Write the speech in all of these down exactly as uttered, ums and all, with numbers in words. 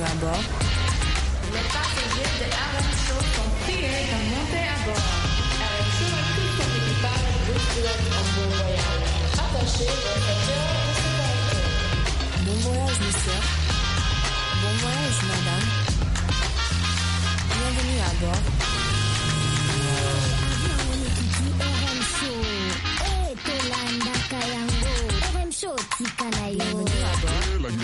à bord. Les passagers de R M Show sont priés de monter à bord. R M Show et tout son équipage vous souhaitent un bon voyage. Attachez vos ceintures de sécurité. Bon voyage, monsieur. Bon voyage, madame. Bienvenue à bord. Bienvenue à bord.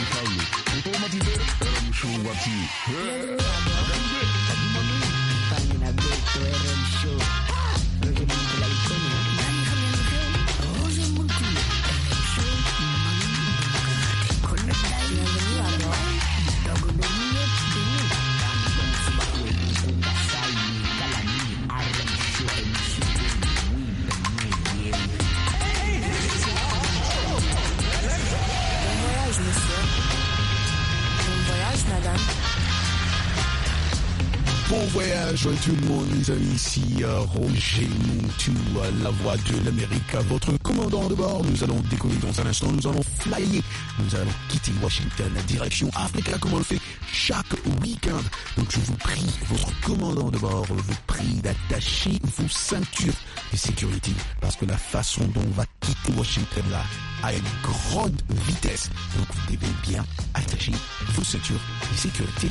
Bon voyage tout le monde, les amis, ici euh, Roger Montou, euh, la voix de l'Amérique, votre commandant de bord. Nous allons décoller dans un instant, nous allons flyer, nous allons quitter Washington, direction Africa, comme on le fait chaque week-end. Donc je vous prie, votre commandant de bord, vous prie d'attacher vos ceintures de sécurité, parce que la façon dont on va quitter Washington là, à une grande vitesse. Donc vous devez bien attacher vos ceintures de sécurité.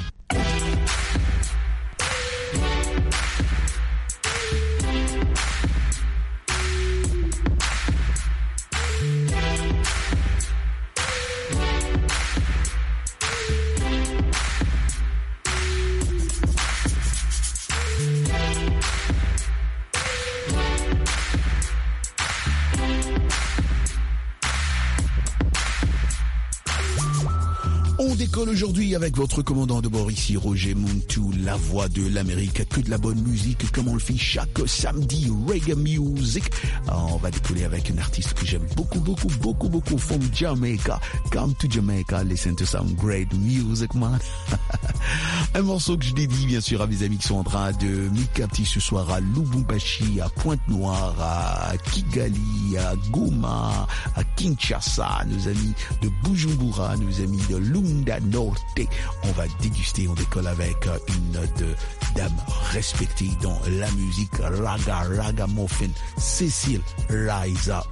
On décolle aujourd'hui avec votre commandant de bord ici, Roger Montou, la voix de l'Amérique, que de la bonne musique comme on le fait chaque samedi, reggae music. On va décoller avec une artiste que j'aime beaucoup, beaucoup, beaucoup, beaucoup, from Jamaica. Come to Jamaica, listen to some great music, man. Un morceau que je dédie bien sûr à mes amis qui sont en train de me capter ce soir à Lubumbashi, à Pointe-Noire, à Kigali, à Goma, à Kinshasa, nos amis de Bujumbura, nos amis de Lunda Norte. On va déguster, on décolle avec une de dame respectée dans la musique raga, ragamuffin, Cécile Rise Up.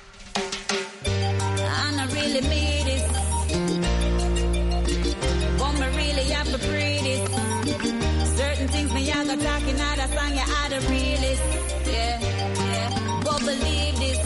And I really made it. But me really have to pray this. Certain things me I got talking out of song, you are the realist. Yeah, yeah. But believe this.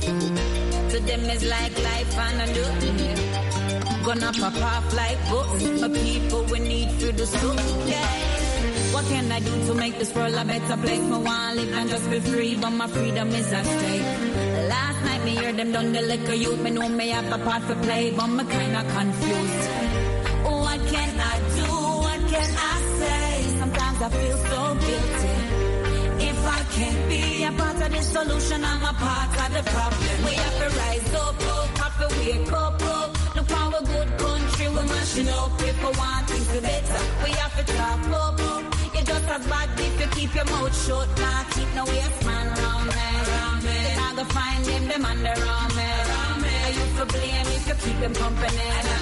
To them is like life and I do. Yeah. Gonna pop off like books. My people we need for the soup. Yeah. What can I do to make this world a better place? Me want live and just be free, but my freedom is at stake. Last night me hear them done the liquor youth. Me know me have a part to play, but me kinda confused. What can I do? What can I say? Sometimes I feel so guilty. If I can't be a part of the solution, I'm a part of the problem. We have to rise up, up, have to wake up, up. Look how a good country we're mashing up. If we want things to better, we have to talk up, up. You're just as bad if you keep your mouth shut. Nah, keep no waste man round me. You're not gonna find them, them under on me. You for blame if you keep them company.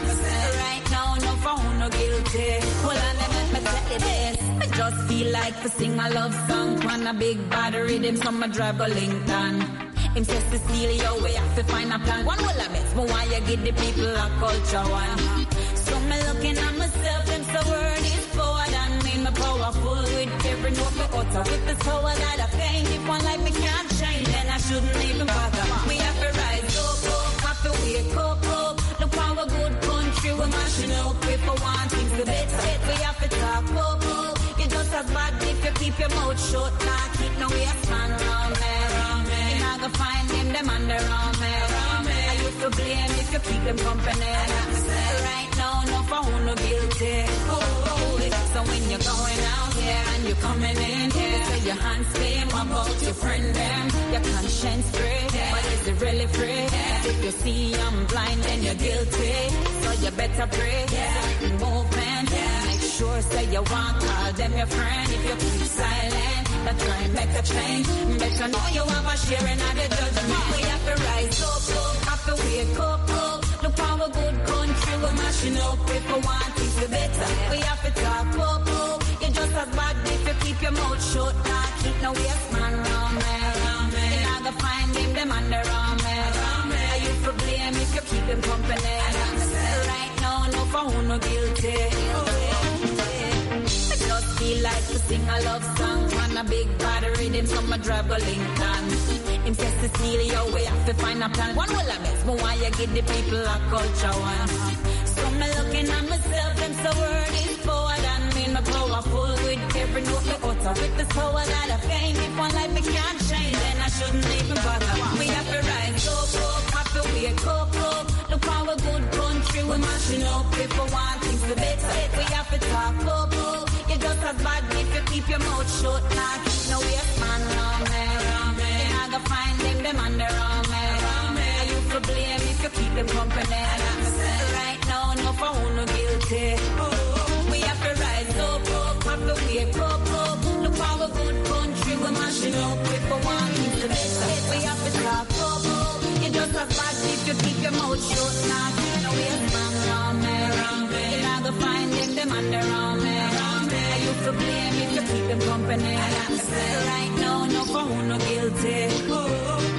Right now, no for who no guilty. Hold on, let me tell you this. I just feel like to sing a love song on a big bad rhythm, so I drive a Lincoln. Him says to steal your way, have to find a plan. One will I miss, but why you give the people a culture one? So me looking at myself, them so word is forward and me, me powerful with every note me utter. With this power that I gain, if one like me can't change, then I shouldn't even bother. We have to rise up, up, have to wake up, up. Look how a good country we're mashing up. If we want things to better, we have to talk up, up. You're just as bad if you keep your mouth shut. Nah, keep no waste man round me. You're not gonna find them, them under on me. I used to blame if you keep them company. Right now, no for who no guilty. Oh, oh, so when you're going out here and you're coming in here, so your hands clean, what about your friend them? Your conscience free, but is it really free? If you see I'm blind, then you're guilty. So you better pray, certain movement. Make sure say you want, call them your friend. If you keep silent, that try and make a change. Better know you have a share in the judgment. We have to rise up, up, have to wake up, up. Look how a good country we're mashing up. If we want things to better, we have to talk up, up. You're just as bad if you keep your mouth shut. Nah, keep no waste man round me. You're not gonna find him, them under arm me. Are you for blame if you keep him company? Right now, no for who no guilty. I just feel like to sing a love song on a big bad rhythm, so I drive a Lincoln. Him says to steal your way, have to find a plan. One will have best, but why you give the people a culture one? So me looking at myself and so word is power than me. My powerful with every note me utter. With this power that I gain, if one life me can't change, then I shouldn't even bother. We have to rise up, up, have to wake up, up. Look how a good country we're mashing up. If we want things to better, we have to talk up, up. You're just as bad if you keep your mouth shut. Nah, keep no waste man round me. You're not gonna find them, them under arm me. Are you for blame if you keep them company? Right now, no for who no guilty. We have to rise up, up, have to wake up, up. Look how a good country we're mashing up. If we want things to better, we have to talk up, up. You're just as bad if you keep your mouth shut. Nah, keep no waste man round me. You're not gonna find them, them under arm me. Are you for blame if you keep them company? Right now, no for who no guilty.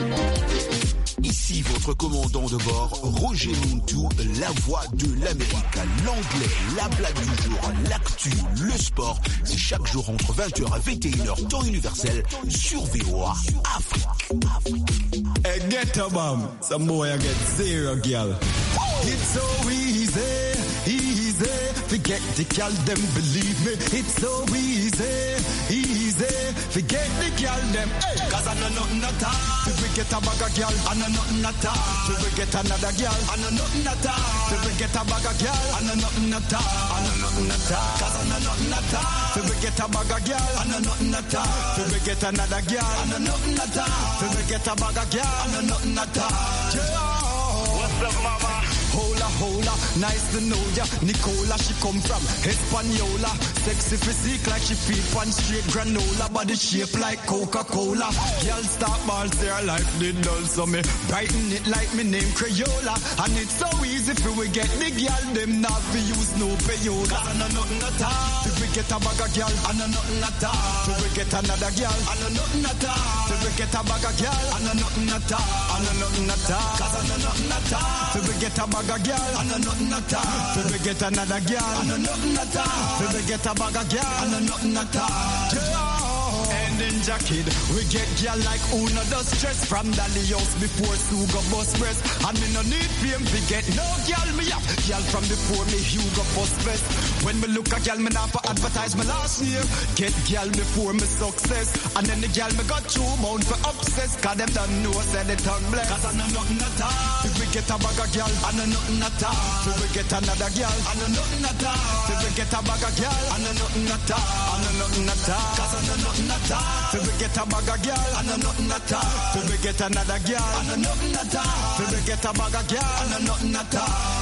Ici votre commandant de bord, Roger Muntu, la voix de l'Amérique. L'anglais, la blague du jour, l'actu, le sport, c'est chaque jour entre vingt heures et vingt et une heures, temps universel, sur V O A Afrique. Afrique. Hey, get a bomb, some boy I get zero, girl. It's so easy, easy, forget the girl, them believe me. It's so easy, easy, forget the girl, them. Hey, cause I know nothing at all. If we get a bag of girl, I know nothing at all. If we get another girl, I know nothing at all. If we get a bag of girl, I know nothing at all. I know nothing at all. Cause I know nothing at all. If we get a bag of girl, I know nothing at all. If we get another girl, I know nothing at all. If we get a bag of girl, I know nothing at all. What's up, mama? Hola, hola, nice to know ya. Nicola, she come from Hispaniola. Sexy physique like she feed one straight granola. Body shape like Coca-Cola. Girl start balls, their life did dull. So me brighten it like me name Crayola. And it's so easy for we get the girl. Them not we use no payola. I know nothing at all. If we get a bag of girl, I know nothing at all. If we get another girl, I know nothing at all. If we get a bag of girl, I know nothing at all. I know nothing at all. Cause I know nothing at all. If we get a bag of girl, I know nothing at all. If we get another girl, I know nothing at all. If we get a bag of girl, I know nothing at all. And then jacket, we get girl like Una does stress. From Dali house before Suga bus press. And me no need fame to get no girl me up. Girl from before me Hugo bus best. When me look a girl me not for advertise my last name. Get girl before me success. And then the girl me got two mount for obsess. Cause them don't know say the tongue bless. Cause I know nothing at all. If we get a bag of girl, I know nothing at all. If we get another girl, I know nothing at all. If we get a bag of girl, I know nothing at all. I know nothing at all. Cause I know nothing at all. If we get a bag of girl, I know nothing at all. If we get another girl, I know nothing at all. If we get a bag of girl, I know nothing at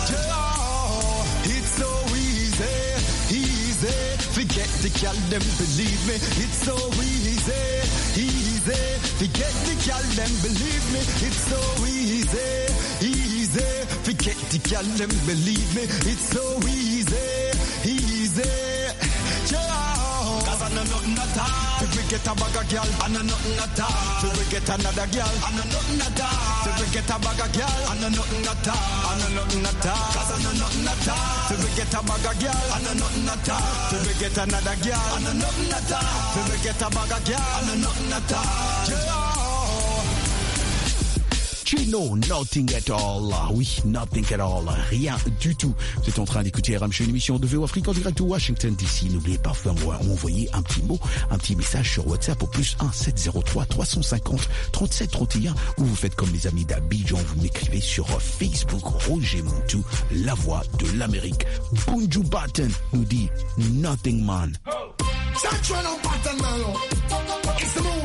all. It's so easy, easy. Forget the girl, them believe me. It's so easy, easy. Forget the girl, them believe me. It's so easy, easy. Forget the girl, them believe me. It's so easy, easy. Cause I know nothing at all. If we get a bag of girl, I know nothing at all. If we get another girl, I know nothing at all. If we get a bag of girl, I know nothing at all. I know nothing at all. Cause I know nothing at all. If we get a bag of girl, I know nothing at all. If we get another girl, I know nothing at all. If we get a bag of girl, I know nothing at all. You know nothing at all. Oui, nothing at all. Rien du tout. Vous êtes en train d'écouter R M Show, une émission de V O Afrique en direct de Washington D C. N'oubliez pas de m'envoyer un petit mot, un petit message sur WhatsApp au plus un sept zéro trois trois cent cinquante trente-sept trente et un, ou vous faites comme les amis d'Abidjan, vous m'écrivez sur Facebook Roger Muntu, la voix de l'Amérique. Bunju Batten nous dit nothing man.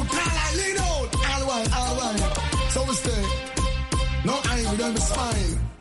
So we stay. No, I ain't, we don't be spying. Y'all man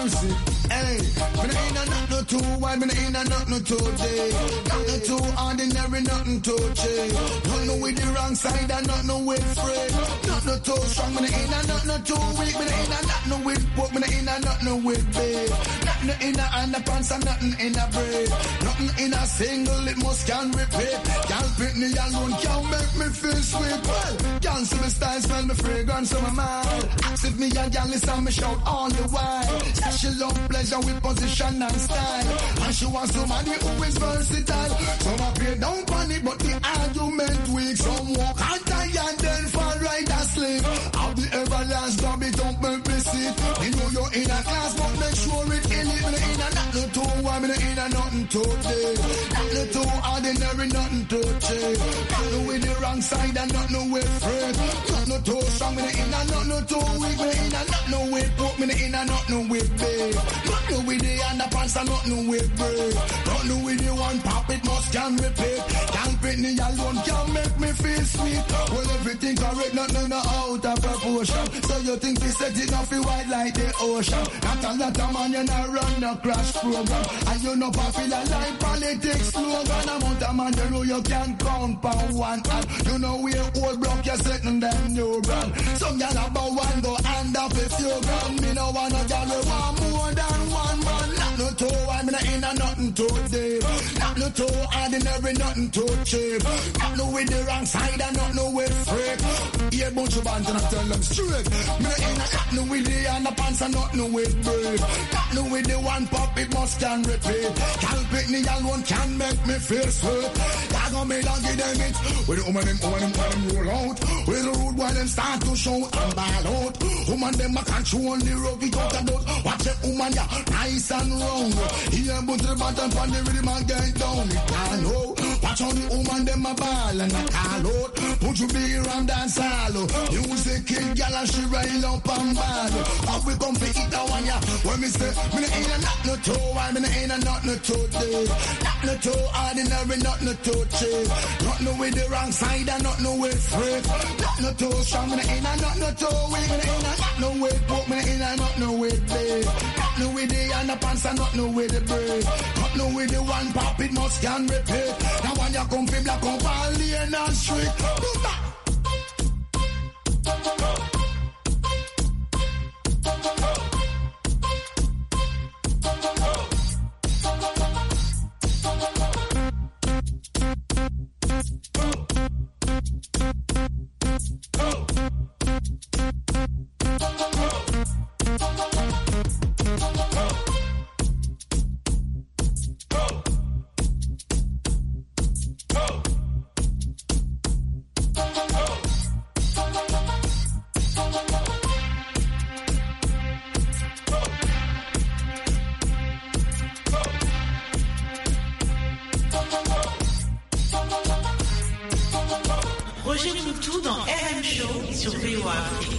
mercy. Hey, me no in a nothing too wide, me no in a nothing too deep. Nothing too ordinary, nothing too cheap. Nothing with the wrong side and nothing with free. Nothing too strong, me no in a nothing too weak. Me no in a nothing with pork, me no in a nothing with beef. Nothing in a underpants and nothing in a braid. Nothing in a single, it must can repeat. Can't fit me alone, can't make me feel sweet. Well, can't see me style, smell me fragrance on my mind. Ask if me a gal listen, me shout all the while. Say she love pleasure with position and style, and she wants somebody who is versatile. Some appear down panic, but the argument weak. Some walk hard tired, then fall right asleep. How the everlast grab it up, make me sit. Me know you're in a class, but make sure it in it. Me in a nothing too warm, me in a nothing too deep. Nothing too ordinary, nothing too cheap. Nothing with the wrong side and nothing with free. Nothing too strong, me in a nothing too weak. Me in a nothing with pork, me in a nothing with beef. Nothing with the underpants and nothing with bread. Nothing with the one pop, it must can repeat. Can't fit me alone, can't make me feel sweet. Well, everything correct, nothing out of proportion. So you think we set it off white like the ocean. Not a lot of man, you not run the crash program. And you know popular like politics slogan. Amount of man, you know you can count by one hand. You know we old block, you're setting them new brand. Some y'all about one go hand off if you grand. Me no want no y'all we want more than one man. Nothing too wide, me no in a nothing too deep. Nothing too ordinary, nothing too cheap. Nothing with the wrong side and nothing with freak. Yeah, bunch of bands and I tell them straight. Me no in a nothing with the underpants and nothing with bread. Nothing with the one pop, it must can repeat. Can't pick me alone, can make me feel sweet. Y'all gonna me don't give them it. With the woman them, woman them, woman them roll out. With the road while them start to show and ball out. Woman them a control the road, it out and out. Watch the woman ya, nice and round. Here but the bottom from the rhythm and get down. It can know. Watch how the woman them a ball and a call out. Put you big around dance hall. Music kill gal and she rail up and ball. How we come to eat that one ya? When me say, me no ain't a nothing too wide, me no ain't a nothing too deep. Nothing too ordinary, nothing too cheap. Nothing with the wrong side and nothing with freak. Nothing too strong, me no ain't a nothing too weak. Me no ain't a nothing with pork, me no ain't a nothing with beef. Nothing with the underpants and nothing with the bread. Nothing with the one pop, it must can repeat. Now when you come from black up all lane and street. Do that. Roger Moutou dans R M Show sur V O A.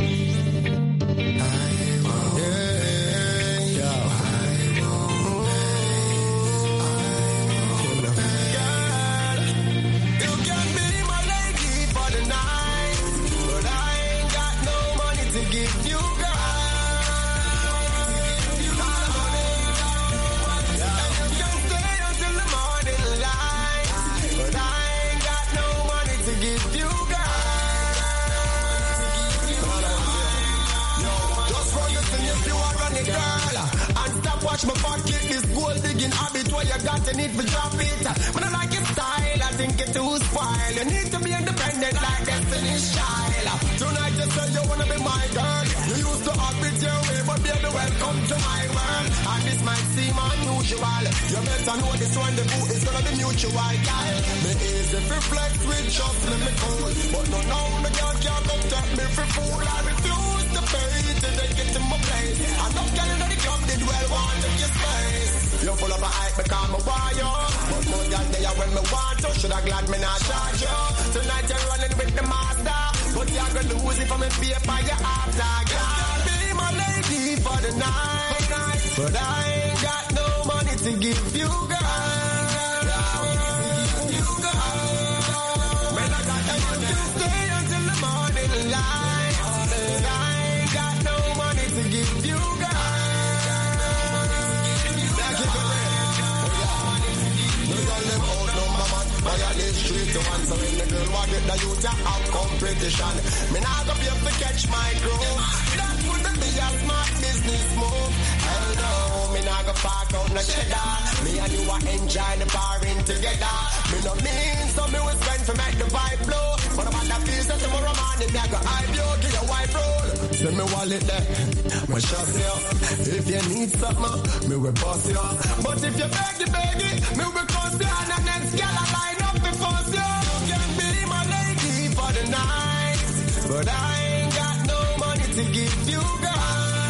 Watch my pocket, this gold digging habit where you got to need for drop it. But I like your style, I think it's too spoiled. You need to be independent like Destiny's Child. Tonight you say you wanna be my girl. You used to act with your way, but baby, welcome to my world. And this might seem unusual. You better know this one, the boot is gonna be mutual, girl. Me easy for flex with just let me cool. But no, no, the girl can't come take me for fool. I refuse to pay till they get to my place. I don't get into the club, did well want to your space. You full of a hype because me want you. But more than there when me want to. Shoulda glad me not charge you. Tonight you're running with the master. But you're gonna lose if I'm in fear by your after. Girl, be my lady for the night. But I ain't got no money to give you, girl. You, girl. Man, I got that money to stay until the morning light. And I ain't got no money to give you, girl. to one. So when the girl want it, the youth ya have competition. Me nah go be able to catch my crew. That wouldn't be a smart business move. Hell no, me nah go park out no cheddar. Me and you a enjoy the parring together. Me no mean so me will spend to make the vibe blow. But I'm at the piece that tomorrow morning me I go hype you to your wife roll. Send me wallet there, my shop here. If you need something, me will boss you. But if you beg the beggy, me will cost you. And the next girl I line up before you. You can be my lady for the night, but I ain't got no money to give you, girl.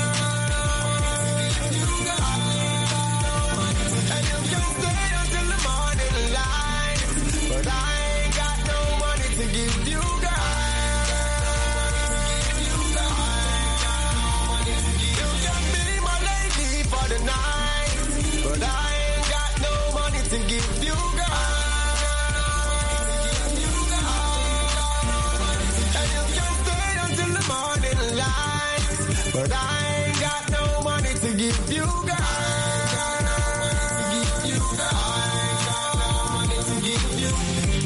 You girl. And you can stay until the morning light, but I ain't got no money to give you, girl. You girl. You can be my lady for the night, but I ain't got no money to give you, girl. But I ain't got no money to give you, girl. To give you, girl. I ain't got no money to give you.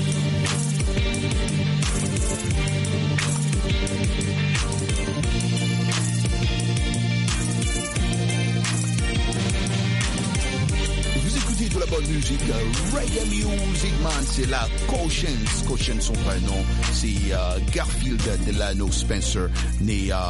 Vous écoutez de la bonne musique, reggae music, man, c'est la Cautions. Cautions, son prénom, c'est euh, Garfield Delano Spencer, né euh,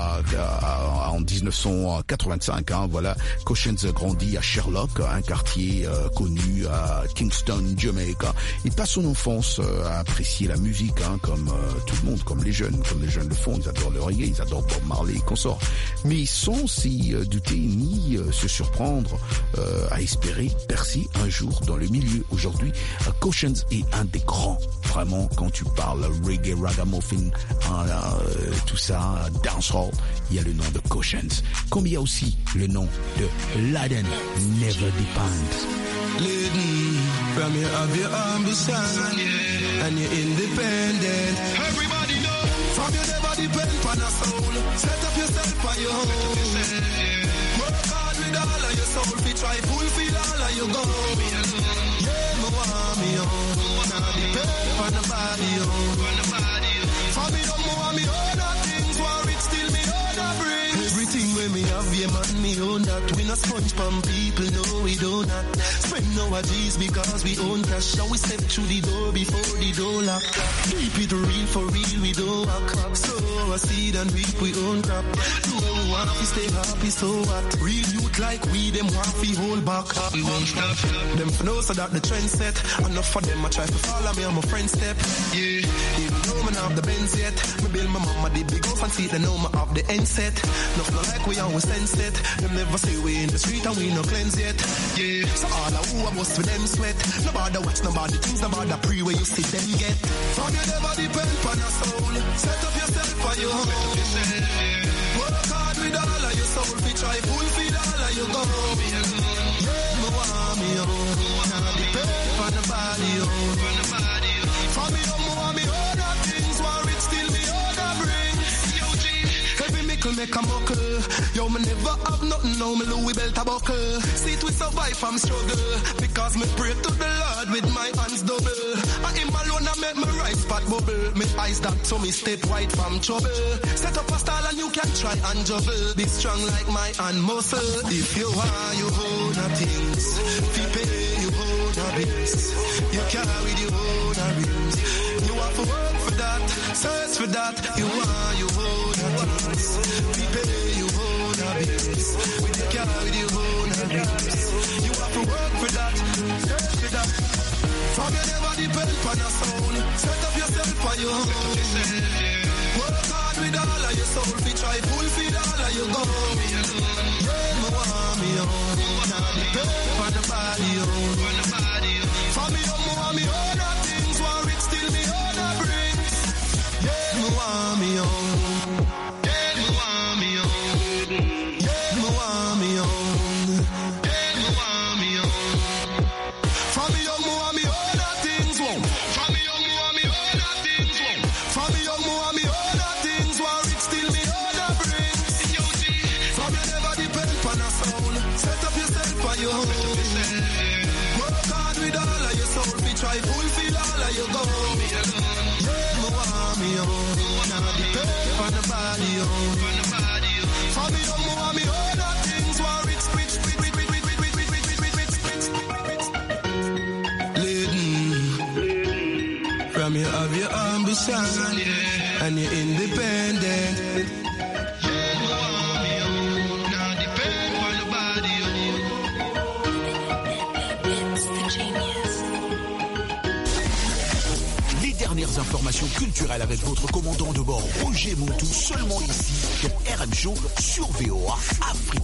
euh, en dix-neuf cent quatre-vingt-cinq. Hein, voilà, Cautions grandit à Sherlock, un quartier euh, connu à Kingston, Jamaica. Il passe son enfance euh, à apprécier la musique, hein, comme euh, tout le monde, comme les jeunes, comme les jeunes le font. Ils adorent le reggae, ils adorent Bob Marley et consorts. Mais sans s'y euh, douter ni euh, se surprendre euh, à espérer percer un jour dans le milieu. Aujourd'hui, uh, Cautions est un des grands, vraiment, quand tu parles reggae, ragamuffin, hein, euh, tout ça, dancehall, il y a le nom de Cautions. Comme il y a aussi le nom de Laden Never Depends. Laden, from you have your ambition, yeah, and you're independent. Everybody know, from you never depend on a soul. Set up yourself on your own. Yeah. Work hard with all of your soul, fi try fulfill all of your goals. Yeah, me want me own. Now depend on nobody own. For me don't me want me own that things, war it still me own that brings. Everything when me have, yeah man, me own that. We not sponge from people, no we do not. Spend nowadays because we own cash. Now we step through the door before the door lock. Keep it real for real, we don't walk. So I see and reap we own crap. Do we want to stay happy, so what? Real youth like we, them want to hold back. We won't stop. Them know so that the trend set. Enough for them, I try to follow me on my friend's step. Yeah, even though me not have the Benz yet. Me build my mama the big house and see they know me have the end set. Nothing like we always sense it. Them never say we in the street and we no cleanse yet. Yeah, so all I who I must with them sweat. Nobody watch, nobody things, nobody pre where you see them get. From you never depend on a soul. Set up yourself for your home. Work hard with all of your soul. Fi try fulfill all of your goals. Yeah, me want me own. Now depend on nobody own. For me own, me want me own that things. War it still me own that brings. Every mickle make a muckle. Yo, me never have nothing, now me Louis belt a buckle. See it we survive from struggle, because me pray to the Lord with my hands double. I him alone I make me right spot bubble. Me eyes that so me step right from trouble. Set up a style and you can try and juggle. Be strong like my hand muscle. If you are, you own a things. If you pay, you own a bills. You carry you own a rings. You have to work for that, search for that. You are, you own a things. If you pay, you own a bills. With your car, with your own a rings. You have to work for that, search for that. From you never depend on a soul. Set up yourself on your own. Work hard with all of your soul. Fi try fulfill all of your goals. Yeah, me want me own. Now depend on nobody own. For me own, me want me own that things. War it still me own that brings. Yeah, me want me own. Yeah, me want me own. Yeah, me want me own. Yeah, me want me own. For me own, me want me own that things. For me own, me want me own that things. For me own, me want me own that things. War it still me own that brings. From you never depend on a soul. Set up yourself on your own. Work body, oh. For me, oh, more me other things were rich, rich, rich, rich, rich, rich, rich, rich, rich, rich, rich, rich. Leading from you have your ambition and you're independent. Dernières informations culturelles avec votre commandant de bord Roger Montou, seulement ici dans R M Show sur V O A Afrique.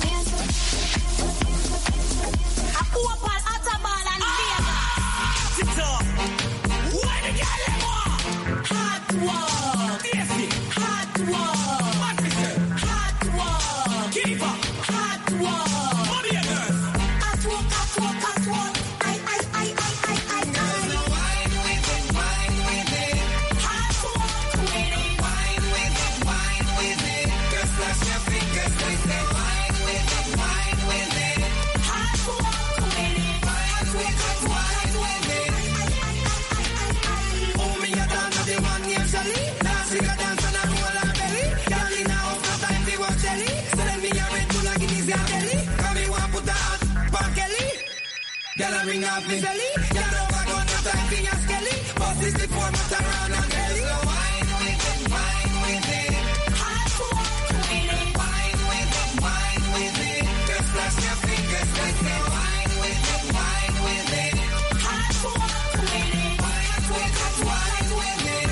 Ring off me belly, you know I got no time for your skelly. Boss is the format around and belly. So wine with it, wine with it. Hot walk with it, wine with it, wine with it. Just flash your fingers with it. Wine with it, wine with it. Hot walk with it, wine with it, wine with it.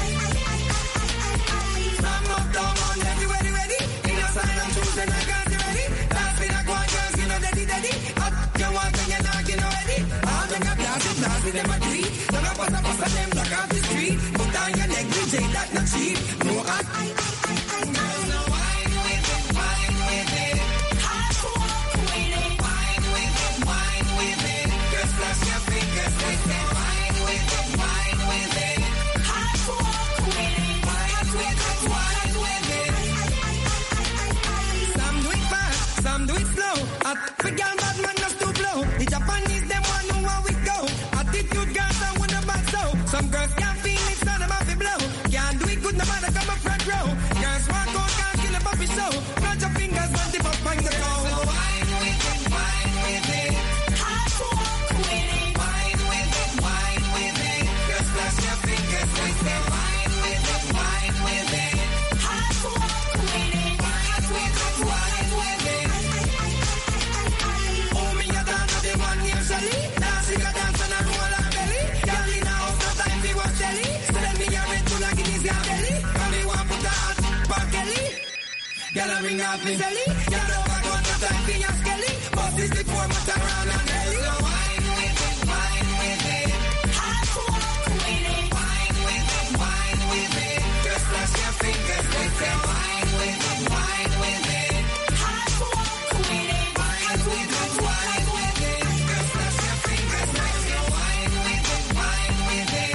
From uptown on everybody ready. In a sign I'm choosing, I got you ready. Dance with a guan girls, you know daddy daddy. Up, you want and you're knocking already. With them a treat, so now pass a pass a them black off the street. Put on your neck, D J, that not cheap. No, I, I, I, I, girls, no wine with it, wine with it. Hot walk with it, wine with it, wine with it. Just flash your fingers with it, wine with it, wine with it. Hot walk with it, wine with it, wine with it. Some do it fast, some do it slow. At the girl bad man just to blow. The Japanese them one know how it go. Some girls can't feel it, so them have to blow. Can't do it good, no matter come up front row. Girls walk out, can't kill a puppy show. Plant your fingers, one tip up on the go. So wine with it, wine with it. Hot walk with it. Wine with it, wine with it. Just flash your fingers with it. Wine with it, wine with it. Hot walk with it. Wine with it, wine with it. Oh, me a dance of the one usually. Dancing a dance and a roll a belly. Girl in a house. Jelly, so let me have it to like it is your belly. Come me want put a hot back Kelly. Girl a ring off me belly. Girl over gun no time for your skelly. Boss is the format around and belly. So wine with it, wine with it. Hot walk with it. Wine with it, wine with it. Just flash your fingers with it. Wine with it, wine with it. Hot walk with it. Wine with it, wine with it. Just flash your fingers with it. Wine with it, wine with it.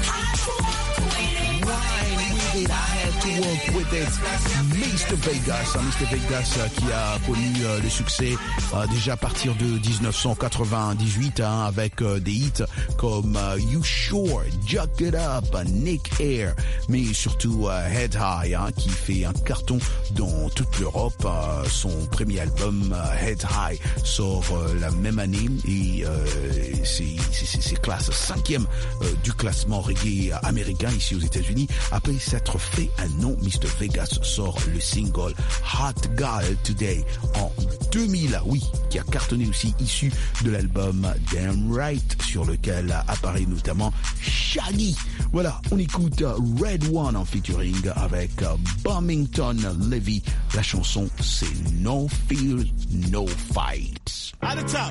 I had to work with it. mister Vegas, hein, mister Vegas euh, qui a connu euh, le succès euh, déjà à partir de dix-neuf cent quatre-vingt-dix-huit hein, avec euh, des hits comme euh, You Sure, Jack It Up, Nick Air, mais surtout euh, Head High hein, qui fait un carton dans toute l'Europe. Euh, son premier album euh, Head High sort euh, la même année et euh, c'est, c'est, c'est classe cinquième euh, du classement reggae américain ici aux États-Unis. Après s'être fait un nom, mister Vegas sort le single Hot Girl Today en deux mille, oui, qui a cartonné aussi, issu de l'album Damn Right, sur lequel apparaît notamment Shaggy. Voilà, on écoute Red One en featuring avec Birmingham Levy. La chanson, c'est No Fear, No Fight. At the top.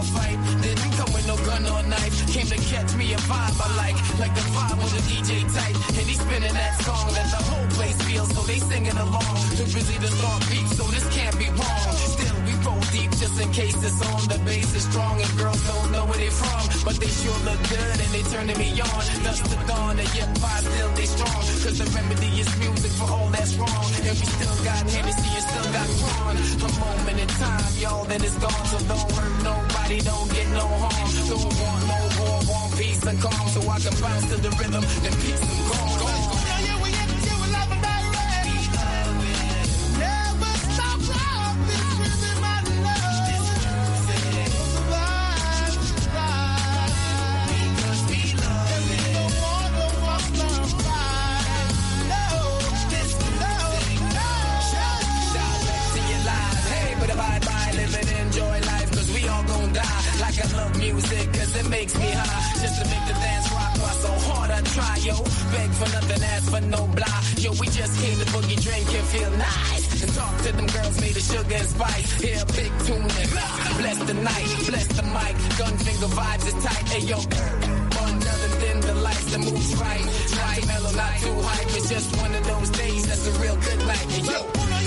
a fight. Didn't come with no gun or knife. Came to catch me a vibe I like. Like the vibe with the D J tight. And he's spinning that song that the whole place feels. So they singing along. Too busy to start beat, so this can't be wrong. Still, we roll deep just in case it's on. The bass is strong and girls don't know where they from. But they sure look good and they turning me on. Dust to dawn and yet five still they strong. Cause the remedy is music for all that's wrong. And we still got Hennessy and still got Quan. A moment in time, y'all, then it's gone. So don't hurt nobody, don't get no harm. Don't want no war, want peace and calm. So I can bounce to the rhythm and peace and calm. I love music cause it makes me high. Just to make the dance rock while so hard I try, yo. Beg for nothing, ask for no blah. Yo, we just came to boogie, drink and feel nice. And talk to them girls made of sugar and spice. Hear a big tune and bless the night, bless the mic. Gun finger vibes is tight, hey yo. One other than the lights that moves right. Not too mellow, not too hype. It's just one of those days that's a real good night, hey yo.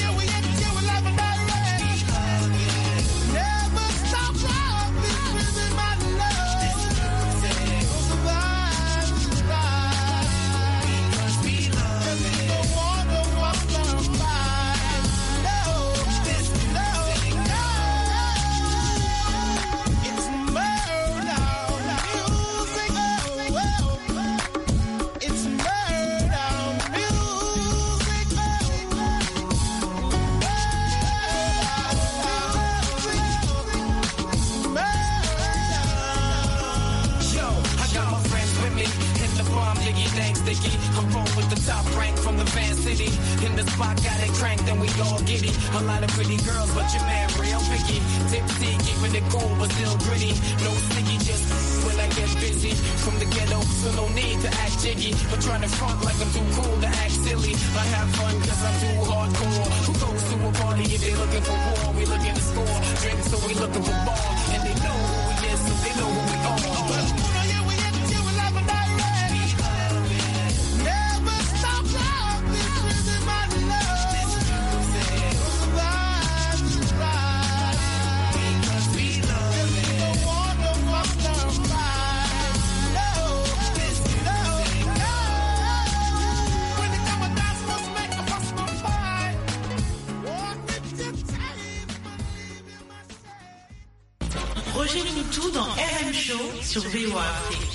I'm rolling with the top rank from the Van City. In the spot, got it cranked and we all giddy. A lot of pretty girls, but your man real picky. Tipsy, keeping it cool, but still gritty. No sticky, just when I get busy. From the ghetto, so no need to act jiggy. But trying to front like I'm too cool to act silly. I have fun cause I'm too hardcore. Who goes to a party if they looking for war? We looking to score. Drink, so we looking for ball. And they know who we is, so they know who we are. Roger Moutou dans R M Show sur V O A Afrique.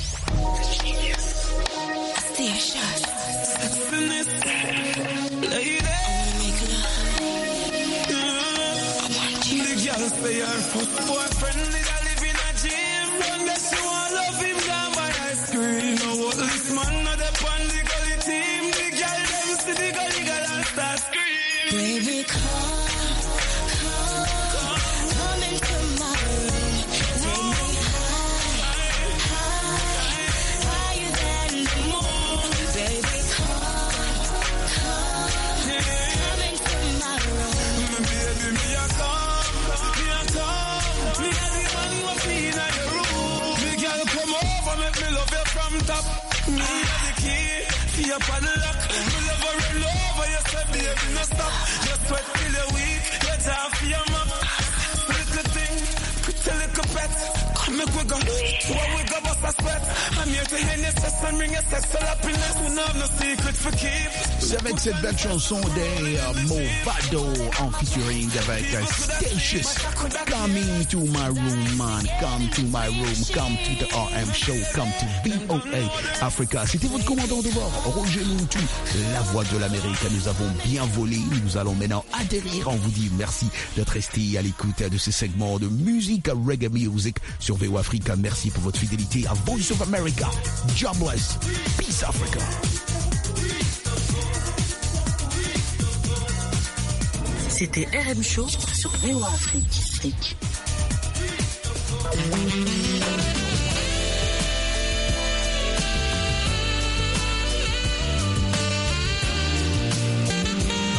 Baby, come, come, come into my room. Take me high, high, higher than the moon. Baby, come, come, come into my room. Baby, me a come, me a come. Me a the man who be in your room. Me girl come over, make me love you from top. Me a the key, for your padlock. Me love her all over, you say baby no stop. Just sweat till you're weak, you time for your map. Little thing, pretty little pet. Come make we go, when we go bust a sweat. I'm here to hear your sex and bring your sexual happiness. We don't have no secret for keep. C'est avec cette belle chanson des uh, Movado en featuring avec uh, Statius. Coming to my room, man. Come to my room. Come to the R M show. Come to V O A Africa. C'était votre commandant de bord, Roger Moutou, la voix de l'Amérique. Nous avons bien volé. Nous allons maintenant atterrir. On vous dit merci d'être resté à l'écoute de ce segment de musique, reggae music sur V O A Africa. Merci pour votre fidélité à Voice of America. Jobless. Peace Africa. C'était R M Show sur V O A Afrique. Afrique.